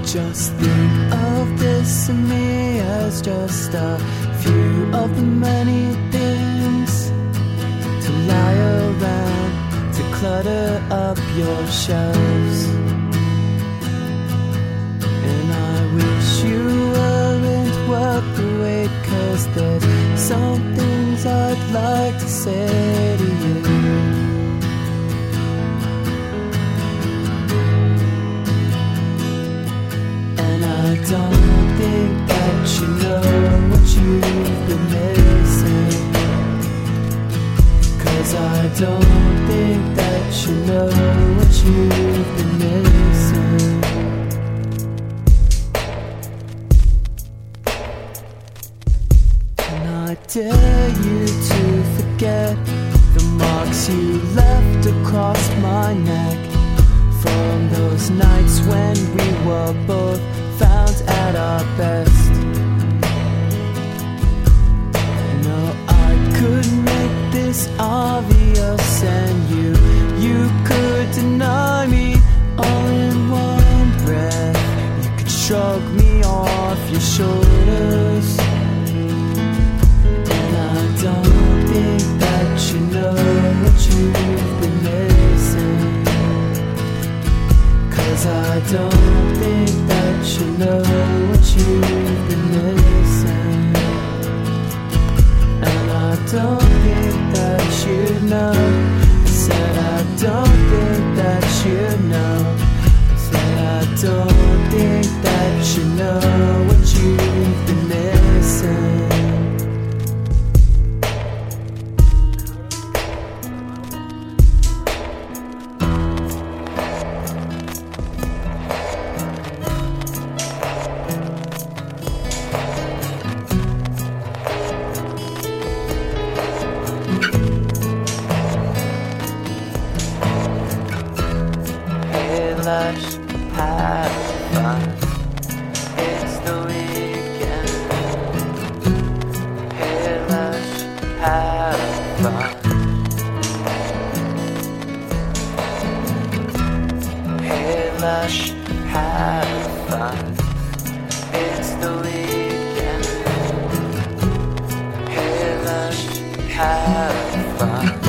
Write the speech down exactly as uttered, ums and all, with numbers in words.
Just think of this and me as just a few of the many things to lie around, to clutter up your shelves. And I wish you weren't worth the wait, 'cause there's some things I'd like to say to you. I don't think that you know what you've been missing, 'cause I don't think that you know what you've been missing. And I dare you to forget the marks you left across my neck from those nights when we were both found at our best. No, I could make this obvious, and you, you could deny me all in one breath. You could shrug me off your shoulders. And I don't think that you know what you've been missing, 'cause I don't think that you know what you've been missing. And I don't think that you know. I said I don't think that you know. I said I don't think that you know what you've been missing. Let's have fun. It's the weekend. Hey, let's have fun. Hey, let's have fun. It's the weekend. Hey, let's have fun.